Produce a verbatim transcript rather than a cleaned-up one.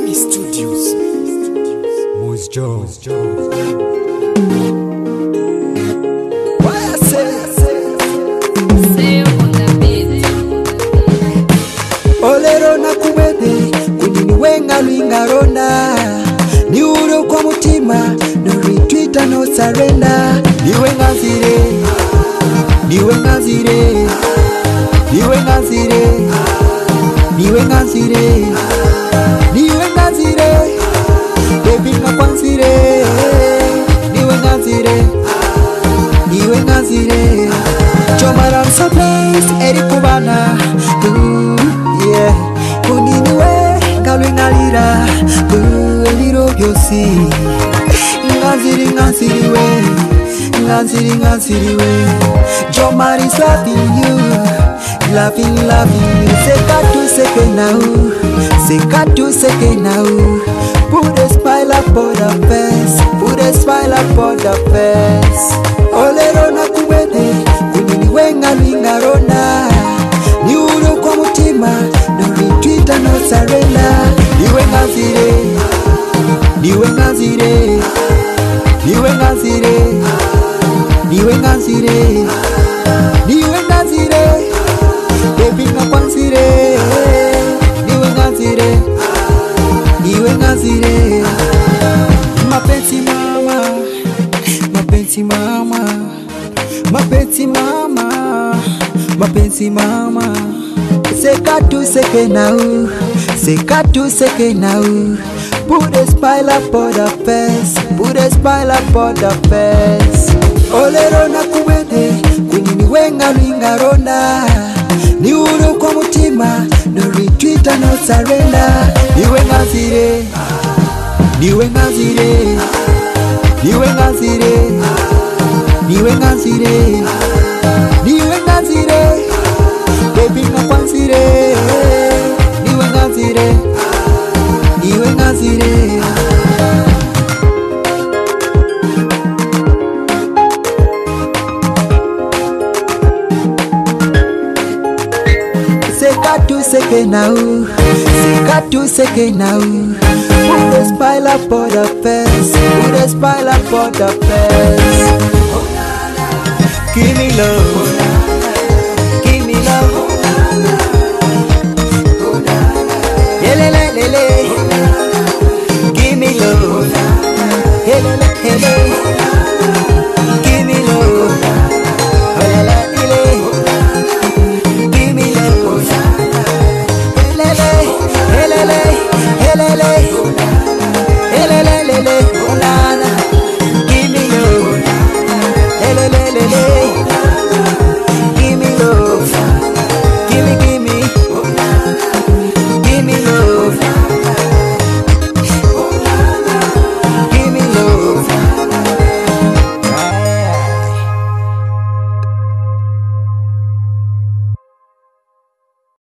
Seki Studios. Moose Jones. Why I say, say on the beat. Olero na kumede, kuni wenga luinga ronda. Ni uro kwa mutima, no retreat and no surrender. Ni wenga zire, ni wenga zire, ni wenga zire, ni wenga zire, ni wenga zire. Baby na kwansire, ni wenga zire, ni wenga zire. Chomara msaplace, eri kubana, ooh, yeah. Kuniniwe, kalwinga lira, ooh, liro yosi. Ngaziri, ngaziri we, ngaziri, ngaziri we. Chomari's loving you, loving, loving you. Seka tu seke now, seka tu seke now. Put a smile up on the face, put a smile up on the face. Olero na kumede, kunini wenga luinga ronda. Ni uro kwa mutima, no retreat and no surrender. Ni wenga zire, ni wenga zire, ni wenga zire, ni wenga zire, ni wenga zire. Baby na kwansire, ni wenga zire, ni wenga zire. Mapenzi mama, mapenzi mama, mapenzi mama, mapenzi mama. Seka tu seke now, seka tu seke now. Put a smile up on the face, put a smile up on the face. Olero na kumede, kunini wenga luinga ronda. Ni uro kwa mutima, no retreat and no surrender. Ni wenga zire, ni wenga zire, ni wenga zire, ni wenga zire, ni wenga zire. Baby na kwansire, ni wenga zire, ni wenga zire. Seka tu seke now, seka tu seke now. Put a smile up on the face, put a smile up on the face. Give me love.